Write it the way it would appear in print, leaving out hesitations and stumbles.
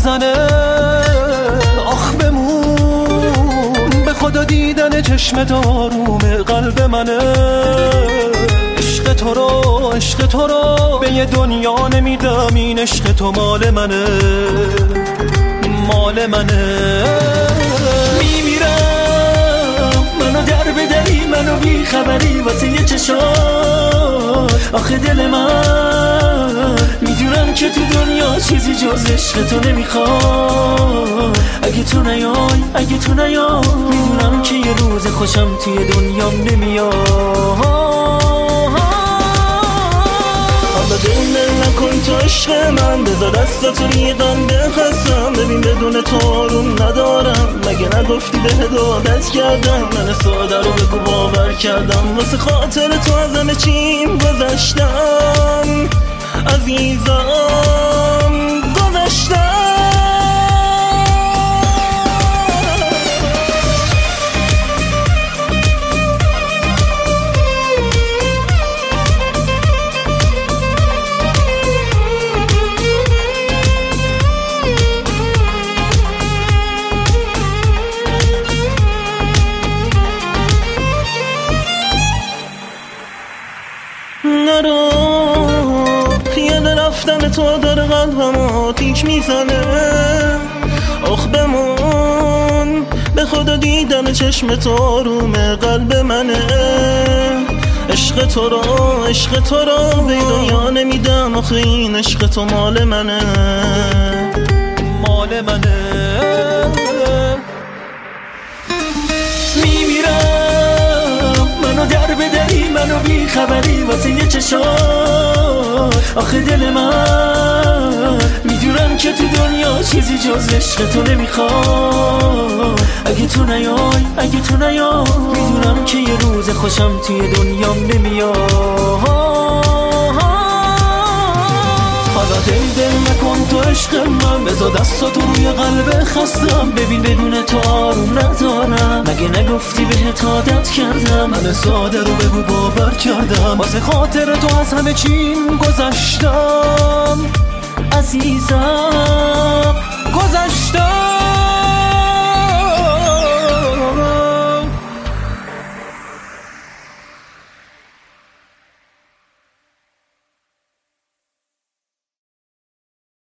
میزنه. آخ بمون به خدا دیدن چشمت آروم قلب منه. عشق تو رو به یه دنیا نمیدم، این عشق تو مال منه، مال منه. میمیرم منو در بدری، منو بی خبری واسه یه چشات. آخه دل من میدونم که تو دنیا چیزی جز عشق تو نمیخواد. اگه تو نیای میدونم که یه روز خوشم توی دنیام نمیاد. حالا دل نکن تو عشق من، بذار دستاتو ریقم بخستم. ببین بدون تو آروم ندارم، مگه نگفتی به عادت کردم. من ساده رو بگو باور کردم، واسه خاطر تو از همه چیم گذشتم عزیزم، گذشتم. نرو خیال رفتن تو داره قلبم آتیش میزنه. آخ بمون به خدا دیدن چشم تو آروم قلب منه. عشق تو رو به دنیا نمیدم، آخه این عشق تو مال منه، مال منه. منو در بدری، منو بی خبری واسه یه چشات. آخه دل من میدونم که تو دنیا چیزی جز عشق تو نمیخواد. اگه تو نیای میدونم که یه روز خوشم توی دنیام نمیاد. حالا دل نکن تو عشق من، بذار دستاتو روی قلب خستم. ببین بدون تو آروم ندارم، مگه نگفتی بهت عادت کردم. من ساده رو بگو باور کردم، واسه خاطر تو از همه چیم گذشتم عزیزم.